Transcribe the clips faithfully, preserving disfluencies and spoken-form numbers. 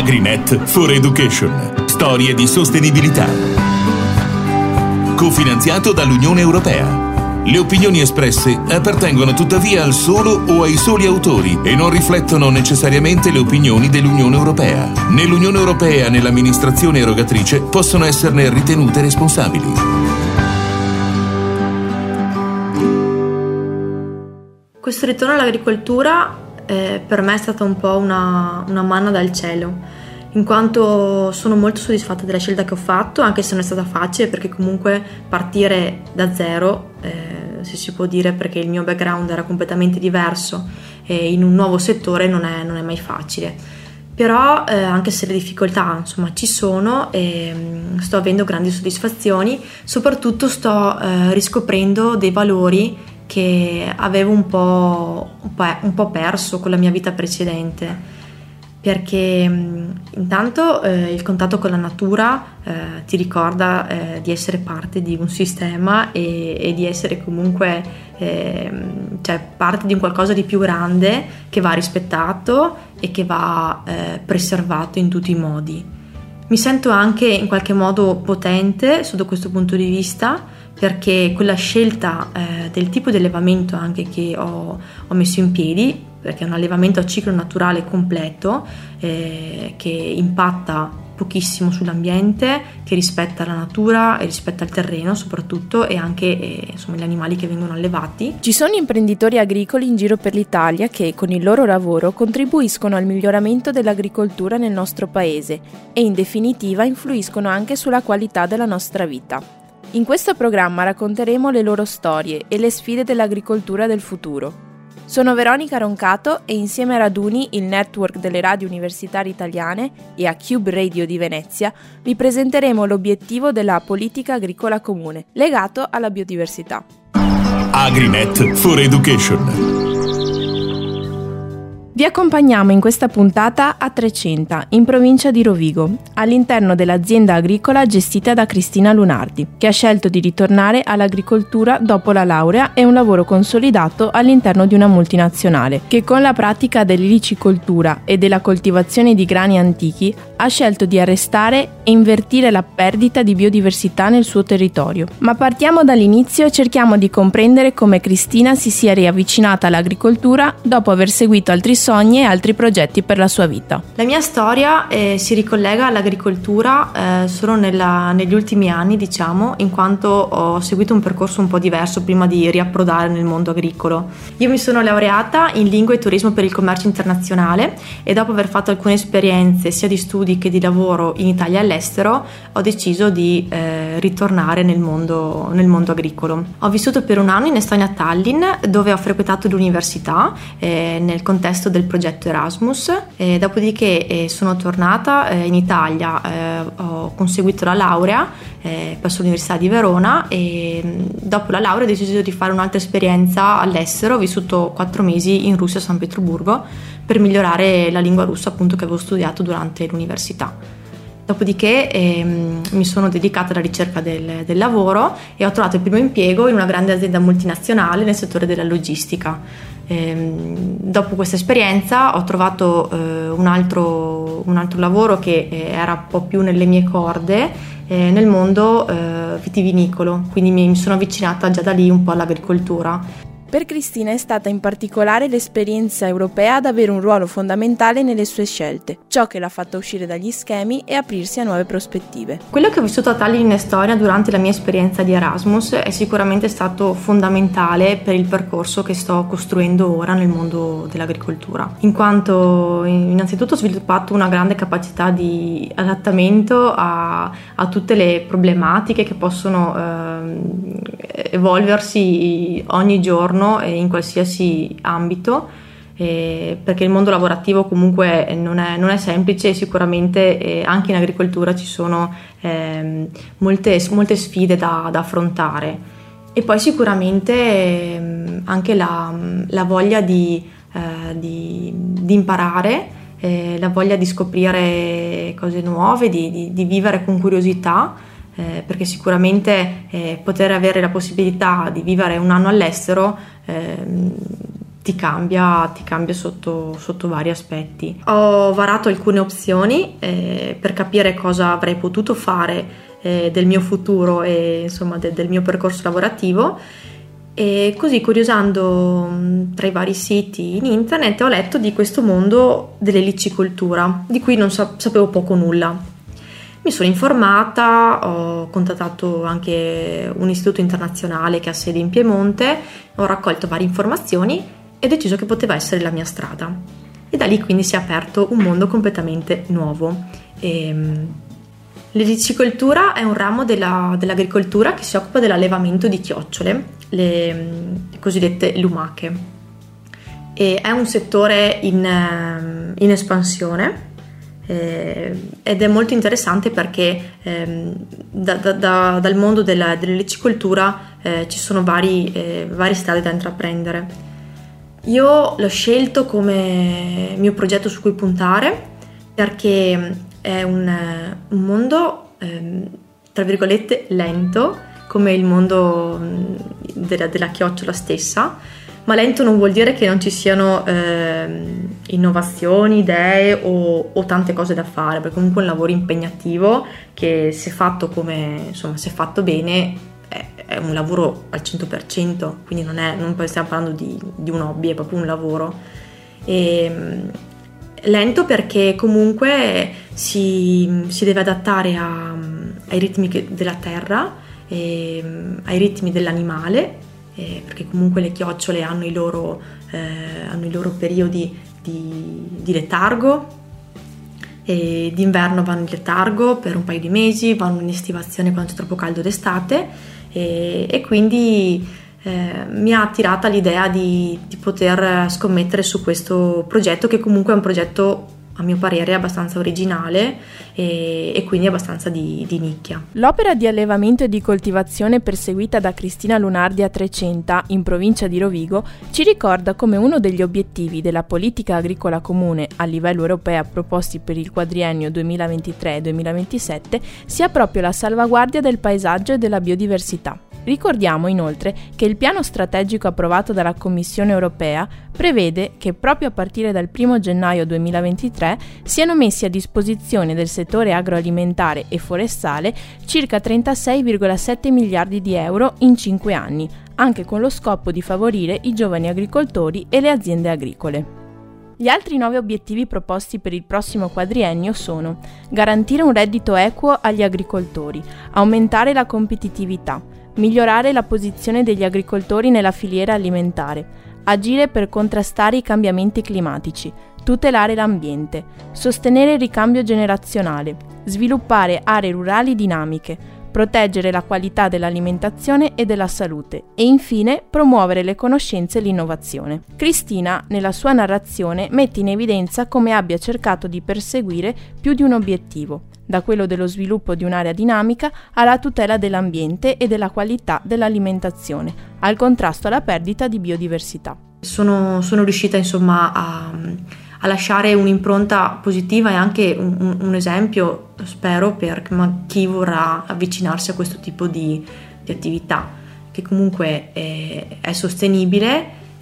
AgriNet for Education. Storie di sostenibilità. Cofinanziato dall'Unione Europea. Le opinioni espresse appartengono tuttavia al solo o ai soli autori e non riflettono necessariamente le opinioni dell'Unione Europea. Né l'Unione Europea né l'amministrazione erogatrice possono esserne ritenute responsabili. Questo ritorno all'agricoltura eh, per me è stata un po' una, una manna dal cielo, in quanto sono molto soddisfatta della scelta che ho fatto, anche se non è stata facile, perché comunque partire da zero, eh, se si può dire, perché il mio background era completamente diverso e in un nuovo settore non è, non è mai facile. Però eh, anche se le difficoltà insomma ci sono, eh, sto avendo grandi soddisfazioni, soprattutto sto eh, riscoprendo dei valori che avevo un po', un po', un po' perso con la mia vita precedente, perché mh, intanto eh, il contatto con la natura eh, ti ricorda eh, di essere parte di un sistema e, e di essere comunque eh, cioè parte di un qualcosa di più grande che va rispettato e che va eh, preservato in tutti i modi. Mi sento anche in qualche modo potente sotto questo punto di vista, perché quella scelta eh, del tipo di allevamento anche che ho, ho messo in piedi, perché è un allevamento a ciclo naturale completo eh, che impatta pochissimo sull'ambiente, che rispetta la natura e rispetta il terreno soprattutto, e anche eh, insomma, gli animali che vengono allevati. Ci sono imprenditori agricoli in giro per l'Italia che con il loro lavoro contribuiscono al miglioramento dell'agricoltura nel nostro paese e in definitiva influiscono anche sulla qualità della nostra vita. In questo programma racconteremo le loro storie e le sfide dell'agricoltura del futuro. Sono Veronica Roncato e insieme a Raduni, il network delle radio universitarie italiane, e a Cube Radio di Venezia, vi presenteremo l'obiettivo della politica agricola comune, legato alla biodiversità. AgriNet for Education. Vi accompagniamo in questa puntata a Trecenta, in provincia di Rovigo, all'interno dell'azienda agricola gestita da Cristina Lunardi, che ha scelto di ritornare all'agricoltura dopo la laurea e un lavoro consolidato all'interno di una multinazionale, che con la pratica dell'ilicicoltura e della coltivazione di grani antichi ha scelto di arrestare e invertire la perdita di biodiversità nel suo territorio. Ma partiamo dall'inizio e cerchiamo di comprendere come Cristina si sia riavvicinata all'agricoltura dopo aver seguito altri sogni e altri progetti per la sua vita. La mia storia eh, si ricollega all'agricoltura eh, solo nella, negli ultimi anni, diciamo, in quanto ho seguito un percorso un po' diverso prima di riapprodare nel mondo agricolo. Io mi sono laureata in Lingua e Turismo per il Commercio Internazionale e dopo aver fatto alcune esperienze sia di studi che di lavoro in Italia e all'estero, ho deciso di eh, ritornare nel mondo, nel mondo agricolo. Ho vissuto per un anno in Estonia, Tallinn, dove ho frequentato l'università eh, nel contesto del progetto Erasmus, e dopodiché eh, sono tornata eh, in Italia, eh, ho conseguito la laurea eh, presso l'Università di Verona e dopo la laurea ho deciso di fare un'altra esperienza all'estero. Ho vissuto quattro mesi in Russia, a San Pietroburgo, per migliorare la lingua russa appunto che avevo studiato durante l'università. Dopodiché ehm, mi sono dedicata alla ricerca del, del lavoro e ho trovato il primo impiego in una grande azienda multinazionale nel settore della logistica. Ehm, dopo questa esperienza ho trovato eh, un, altro, un altro lavoro che eh, era un po' più nelle mie corde eh, nel mondo eh, vitivinicolo, quindi mi, mi sono avvicinata già da lì un po' all'agricoltura. Per Cristina è stata in particolare l'esperienza europea ad avere un ruolo fondamentale nelle sue scelte, ciò che l'ha fatta uscire dagli schemi e aprirsi a nuove prospettive. Quello che ho vissuto a Tallinn in Estonia durante la mia esperienza di Erasmus è sicuramente stato fondamentale per il percorso che sto costruendo ora nel mondo dell'agricoltura, in quanto innanzitutto ho sviluppato una grande capacità di adattamento a, a tutte le problematiche che possono eh, evolversi ogni giorno e in qualsiasi ambito, eh, perché il mondo lavorativo comunque non è, non è semplice e sicuramente eh, anche in agricoltura ci sono eh, molte, molte sfide da, da affrontare. E poi sicuramente eh, anche la, la voglia di, eh, di, di imparare, eh, la voglia di scoprire cose nuove, di, di, di vivere con curiosità. Eh, perché sicuramente eh, poter avere la possibilità di vivere un anno all'estero eh, ti cambia, ti cambia sotto, sotto vari aspetti. Ho varato alcune opzioni eh, per capire cosa avrei potuto fare eh, del mio futuro e insomma de, del mio percorso lavorativo, e così, curiosando tra i vari siti in internet, ho letto di questo mondo dell'elicicoltura, di cui non sa- sapevo poco nulla. Mi sono informata, ho contattato anche un istituto internazionale che ha sede in Piemonte, ho raccolto varie informazioni e ho deciso che poteva essere la mia strada. E da lì quindi si è aperto un mondo completamente nuovo. E, l'elicicoltura è un ramo della, dell'agricoltura che si occupa dell'allevamento di chiocciole, le, le cosiddette lumache. E è un settore in, in espansione. Eh, ed è molto interessante perché ehm, da, da, da, dal mondo della, dell'elicicoltura eh, ci sono vari, eh, varie strade da intraprendere. Io l'ho scelto come mio progetto su cui puntare perché è un, un mondo ehm, tra virgolette lento, come il mondo della, della chiocciola stessa, ma lento non vuol dire che non ci siano eh, innovazioni, idee o, o tante cose da fare, perché comunque è un lavoro impegnativo che, se fatto come, insomma, se fatto bene, è, è un lavoro al cento per cento, quindi non, è, non stiamo parlando di, di un hobby, è proprio un lavoro. E, lento perché comunque si, si deve adattare a, ai ritmi della terra, e, ai ritmi dell'animale, Eh, perché comunque le chiocciole hanno i loro, eh, hanno i loro periodi di, di letargo, e d'inverno vanno in letargo per un paio di mesi, vanno in estivazione quando c'è troppo caldo d'estate, e, e quindi eh, mi ha attirata l'idea di, di poter scommettere su questo progetto, che comunque è un progetto a mio parere abbastanza originale e, e quindi abbastanza di, di nicchia. L'opera di allevamento e di coltivazione perseguita da Cristina Lunardi a Trecenta, in provincia di Rovigo, ci ricorda come uno degli obiettivi della politica agricola comune a livello europeo proposti per il quadriennio duemilaventitré duemilaventisette sia proprio la salvaguardia del paesaggio e della biodiversità. Ricordiamo inoltre che il piano strategico approvato dalla Commissione europea prevede che proprio a partire dal primo gennaio duemilaventitré siano messi a disposizione del settore agroalimentare e forestale circa trentasei virgola sette miliardi di euro in cinque anni, anche con lo scopo di favorire i giovani agricoltori e le aziende agricole. Gli altri nove obiettivi proposti per il prossimo quadriennio sono: garantire un reddito equo agli agricoltori, aumentare la competitività, migliorare la posizione degli agricoltori nella filiera alimentare, agire per contrastare i cambiamenti climatici, tutelare l'ambiente, sostenere il ricambio generazionale, sviluppare aree rurali dinamiche, proteggere la qualità dell'alimentazione e della salute e infine promuovere le conoscenze e l'innovazione. Cristina, nella sua narrazione, mette in evidenza come abbia cercato di perseguire più di un obiettivo, da quello dello sviluppo di un'area dinamica alla tutela dell'ambiente e della qualità dell'alimentazione, al contrasto alla perdita di biodiversità. Sono, sono riuscita insomma a, a lasciare un'impronta positiva e anche un, un, un esempio, spero, per chi vorrà avvicinarsi a questo tipo di, di attività, che comunque è, è sostenibile,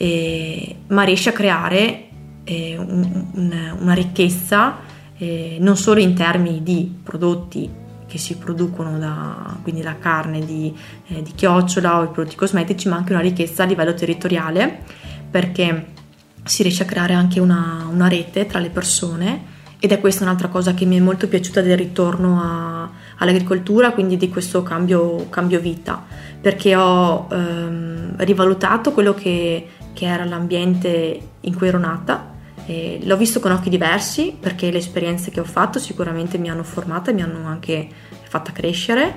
e, ma riesce a creare eh, un, un, una ricchezza Eh, non solo in termini di prodotti che si producono, da, quindi la carne di, eh, di chiocciola o i prodotti cosmetici, ma anche una ricchezza a livello territoriale, perché si riesce a creare anche una, una rete tra le persone, ed è questa un'altra cosa che mi è molto piaciuta del ritorno a, all'agricoltura, quindi di questo cambio, cambio vita, perché ho ehm, rivalutato quello che, che era l'ambiente in cui ero nata. E l'ho visto con occhi diversi, perché le esperienze che ho fatto sicuramente mi hanno formata e mi hanno anche fatta crescere,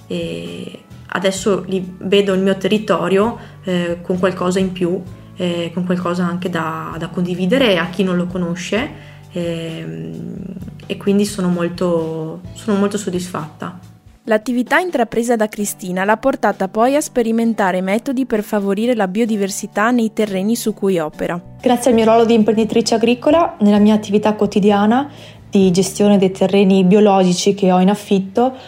e adesso li vedo il mio territorio eh, con qualcosa in più, eh, con qualcosa anche da, da condividere a chi non lo conosce, eh, e quindi sono molto, sono molto soddisfatta. L'attività intrapresa da Cristina l'ha portata poi a sperimentare metodi per favorire la biodiversità nei terreni su cui opera. Grazie al mio ruolo di imprenditrice agricola, nella mia attività quotidiana di gestione dei terreni biologici che ho in affitto,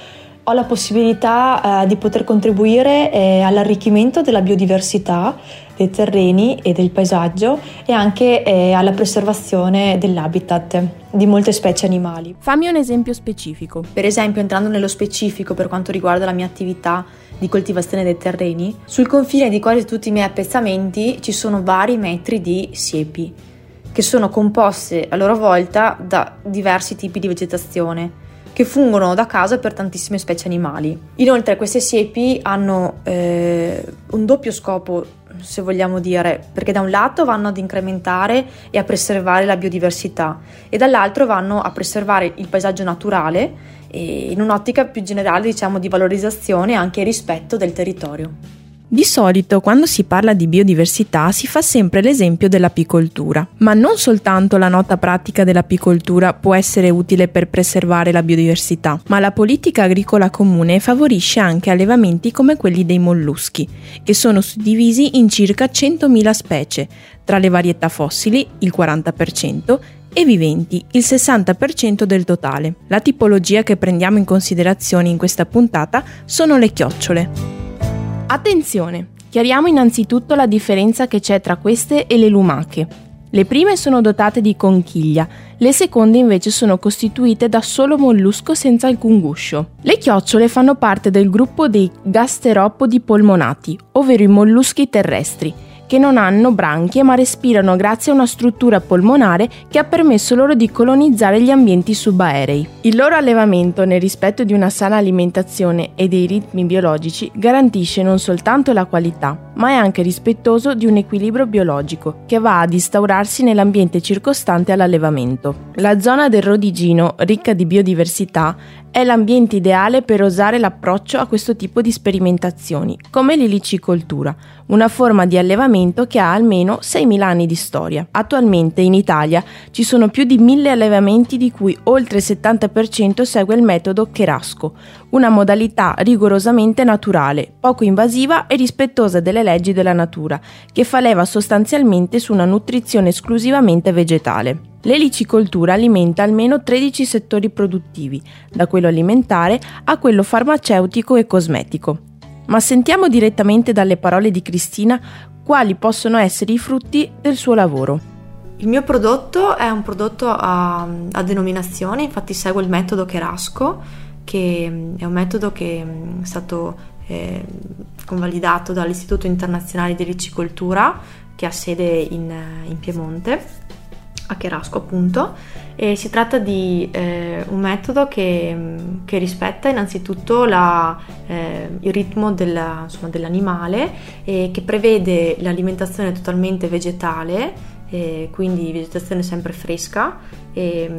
ho la possibilità eh, di poter contribuire eh, all'arricchimento della biodiversità dei terreni e del paesaggio e anche eh, alla preservazione dell'habitat di molte specie animali. Fammi un esempio specifico. Per esempio, entrando nello specifico per quanto riguarda la mia attività di coltivazione dei terreni, sul confine di quasi tutti i miei appezzamenti ci sono vari metri di siepi, che sono composte a loro volta da diversi tipi di vegetazione, che fungono da casa per tantissime specie animali. Inoltre queste siepi hanno eh, un doppio scopo, se vogliamo dire, perché da un lato vanno ad incrementare e a preservare la biodiversità e dall'altro vanno a preservare il paesaggio naturale e in un'ottica più generale, diciamo, di valorizzazione e anche rispetto del territorio. Di solito quando si parla di biodiversità si fa sempre l'esempio dell'apicoltura, ma non soltanto la nota pratica dell'apicoltura può essere utile per preservare la biodiversità, ma la politica agricola comune favorisce anche allevamenti come quelli dei molluschi, che sono suddivisi in circa centomila specie, tra le varietà fossili, il quaranta per cento, e viventi, il sessanta per cento del totale. La tipologia che prendiamo in considerazione in questa puntata sono le chiocciole. Attenzione! Chiariamo innanzitutto la differenza che c'è tra queste e le lumache. Le prime sono dotate di conchiglia, le seconde invece sono costituite da solo mollusco senza alcun guscio. Le chiocciole fanno parte del gruppo dei gasteropodi polmonati, ovvero i molluschi terrestri, che non hanno branchie ma respirano grazie a una struttura polmonare che ha permesso loro di colonizzare gli ambienti subaerei. Il loro allevamento, nel rispetto di una sana alimentazione e dei ritmi biologici, garantisce non soltanto la qualità, ma è anche rispettoso di un equilibrio biologico che va ad instaurarsi nell'ambiente circostante all'allevamento. La zona del Rodigino, ricca di biodiversità, è l'ambiente ideale per osare l'approccio a questo tipo di sperimentazioni, come l'elicicoltura, una forma di allevamento che ha almeno seimila anni di storia. Attualmente in Italia ci sono più di mille allevamenti di cui oltre il settanta per cento segue il metodo Cherasco, una modalità rigorosamente naturale, poco invasiva e rispettosa delle leggi della natura, che fa leva sostanzialmente su una nutrizione esclusivamente vegetale. L'elicicoltura alimenta almeno tredici settori produttivi, da quello alimentare a quello farmaceutico e cosmetico. Ma sentiamo direttamente dalle parole di Cristina quali possono essere i frutti del suo lavoro. Il mio prodotto è un prodotto a, a denominazione, infatti seguo il metodo Cherasco, che è un metodo che è stato eh, convalidato dall'Istituto Internazionale di Elicicoltura, che ha sede in, in Piemonte, a Cherasco appunto, e si tratta di eh, un metodo che, che rispetta innanzitutto la, eh, il ritmo della, insomma, dell'animale e che prevede l'alimentazione totalmente vegetale, eh, quindi vegetazione sempre fresca e,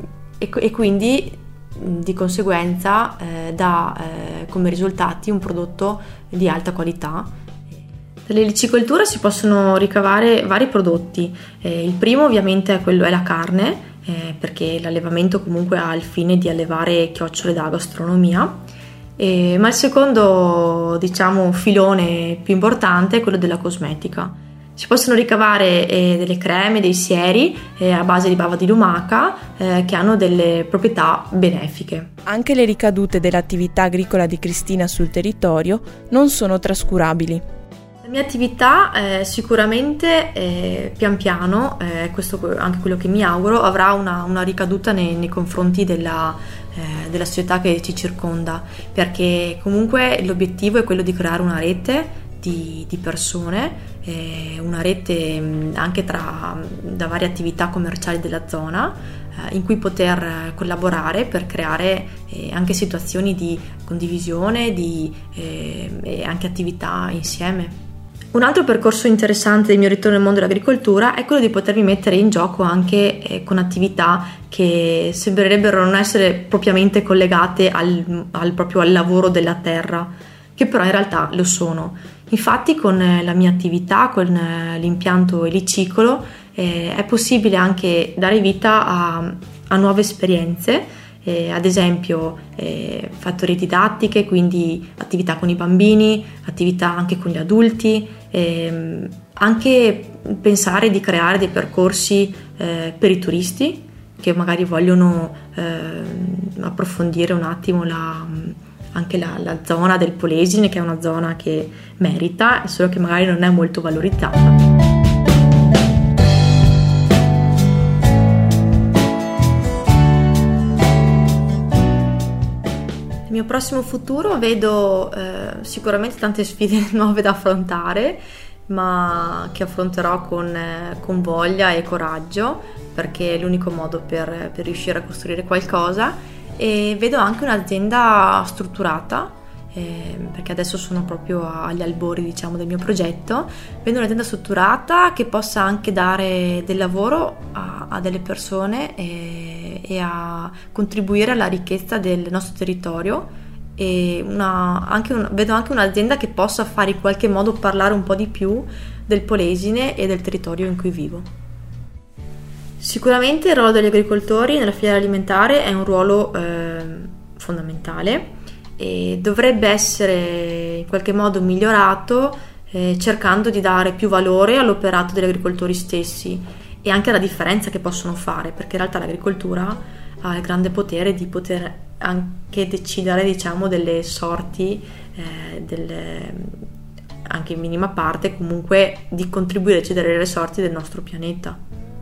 e, e quindi di conseguenza eh, dà eh, come risultati un prodotto di alta qualità. Dall'elicicoltura si possono ricavare vari prodotti. Eh, il primo ovviamente è quello è la carne, eh, perché l'allevamento comunque ha il fine di allevare chiocciole da gastronomia, eh, ma il secondo, diciamo, filone più importante è quello della cosmetica. Si possono ricavare eh, delle creme, dei sieri eh, a base di bava di lumaca eh, che hanno delle proprietà benefiche. Anche le ricadute dell'attività agricola di Cristina sul territorio non sono trascurabili. La mia attività eh, sicuramente eh, pian piano, eh, questo anche quello che mi auguro, avrà una, una ricaduta nei, nei confronti della, eh, della società che ci circonda, perché comunque l'obiettivo è quello di creare una rete di, di persone, eh, una rete mh, anche tra da varie attività commerciali della zona, eh, in cui poter collaborare per creare eh, anche situazioni di condivisione di, eh, e anche attività insieme. Un altro percorso interessante del mio ritorno al mondo dell'agricoltura è quello di potermi mettere in gioco anche eh, con attività che sembrerebbero non essere propriamente collegate al, al proprio al lavoro della terra, che però in realtà lo sono. Infatti con eh, la mia attività, con eh, l'impianto elicicolo, eh, è possibile anche dare vita a, a nuove esperienze. Eh, ad esempio eh, fattorie didattiche, quindi attività con i bambini, attività anche con gli adulti, ehm, anche pensare di creare dei percorsi eh, per i turisti che magari vogliono eh, approfondire un attimo la, anche la, la zona del Polesine, che è una zona che merita, solo che magari non è molto valorizzata. Nel mio prossimo futuro vedo eh, sicuramente tante sfide nuove da affrontare, ma che affronterò con, eh, con voglia e coraggio, perché è l'unico modo per, per riuscire a costruire qualcosa. E vedo anche un'azienda strutturata, eh, perché adesso sono proprio agli albori, diciamo, del mio progetto. Vedo un'azienda strutturata che possa anche dare del lavoro a, a delle persone e, e a contribuire alla ricchezza del nostro territorio. E una, anche un, vedo anche un'azienda che possa fare in qualche modo parlare un po' di più del Polesine e del territorio in cui vivo. Sicuramente il ruolo degli agricoltori nella filiera alimentare è un ruolo eh, fondamentale e dovrebbe essere in qualche modo migliorato, eh, cercando di dare più valore all'operato degli agricoltori stessi e anche alla differenza che possono fare, perché in realtà l'agricoltura ha il grande potere di poter anche decidere, diciamo, delle sorti, eh, delle, anche in minima parte, comunque di contribuire a decidere le sorti del nostro pianeta.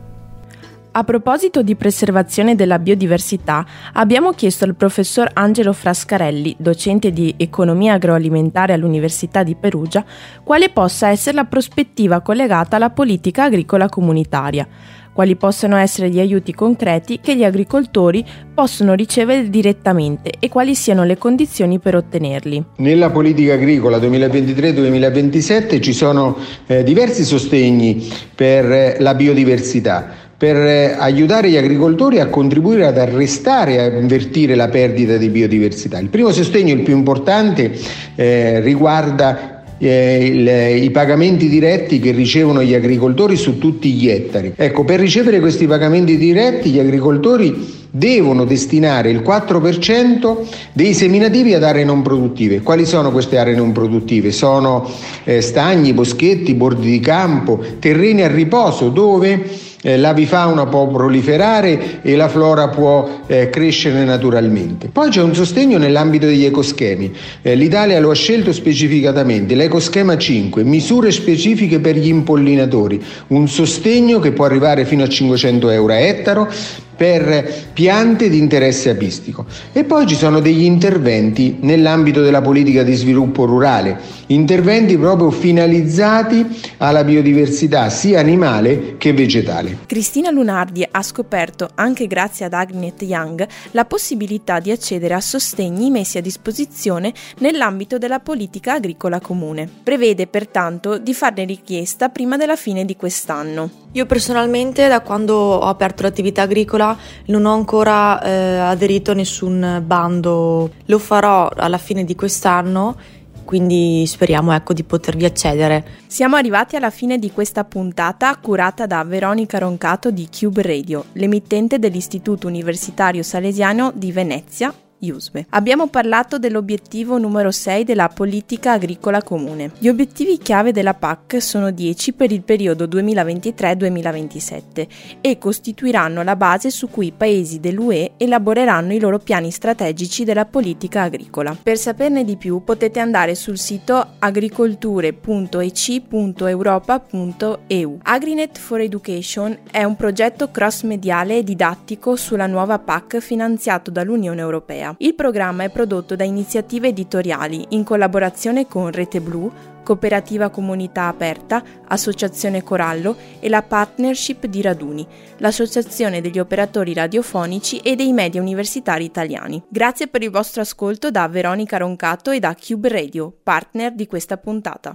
A proposito di preservazione della biodiversità, abbiamo chiesto al professor Angelo Frascarelli, docente di economia agroalimentare all'Università di Perugia, quale possa essere la prospettiva collegata alla politica agricola comunitaria, quali possano essere gli aiuti concreti che gli agricoltori possono ricevere direttamente e quali siano le condizioni per ottenerli. Nella politica agricola duemilaventitré duemilaventisette ci sono eh, diversi sostegni per eh, la biodiversità, per aiutare gli agricoltori a contribuire ad arrestare e a invertire la perdita di biodiversità. Il primo sostegno, il più importante, eh, riguarda eh, il, i pagamenti diretti che ricevono gli agricoltori su tutti gli ettari. Ecco, per ricevere questi pagamenti diretti gli agricoltori devono destinare il quattro per cento dei seminativi ad aree non produttive. Quali sono queste aree non produttive? Sono eh, stagni, boschetti, bordi di campo, terreni a riposo dove Eh, l'avifauna può proliferare e la flora può eh, crescere naturalmente. Poi c'è un sostegno nell'ambito degli ecoschemi. Eh, L'Italia lo ha scelto specificatamente, l'ecoschema cinque, misure specifiche per gli impollinatori, un sostegno che può arrivare fino a cinquecento euro a ettaro per piante di interesse apistico. E poi ci sono degli interventi nell'ambito della politica di sviluppo rurale, interventi proprio finalizzati alla biodiversità sia animale che vegetale. Cristina Lunardi ha scoperto, anche grazie ad Agrinet Young, la possibilità di accedere a sostegni messi a disposizione nell'ambito della politica agricola comune. Prevede pertanto di farne richiesta prima della fine di quest'anno. Io personalmente, da quando ho aperto l'attività agricola, non ho ancora eh, aderito a nessun bando. Lo farò alla fine di quest'anno, quindi speriamo, ecco, di potervi accedere. Siamo arrivati alla fine di questa puntata curata da Veronica Roncato di Cube Radio, l'emittente dell'Istituto Universitario Salesiano di Venezia, I U S B E. Abbiamo parlato dell'obiettivo numero sei della politica agricola comune. Gli obiettivi chiave della P A C sono dieci per il periodo duemilaventitré duemilaventisette e costituiranno la base su cui i paesi dell'U E elaboreranno i loro piani strategici della politica agricola. Per saperne di più potete andare sul sito agricolture punto e c punto europa punto e u. Agrinet for Education è un progetto cross-mediale e didattico sulla nuova P A C finanziato dall'Unione Europea. Il programma è prodotto da Iniziative Editoriali in collaborazione con Rete Blu, Cooperativa Comunità Aperta, Associazione Corallo e la partnership di Raduni, l'associazione degli operatori radiofonici e dei media universitari italiani. Grazie per il vostro ascolto da Veronica Roncato e da Cube Radio, partner di questa puntata.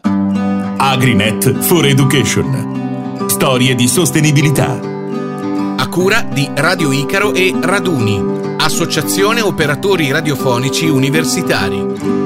Agrinet for Education. Storie di sostenibilità. A cura di Radio Icaro e Raduni, Associazione Operatori Radiofonici Universitari.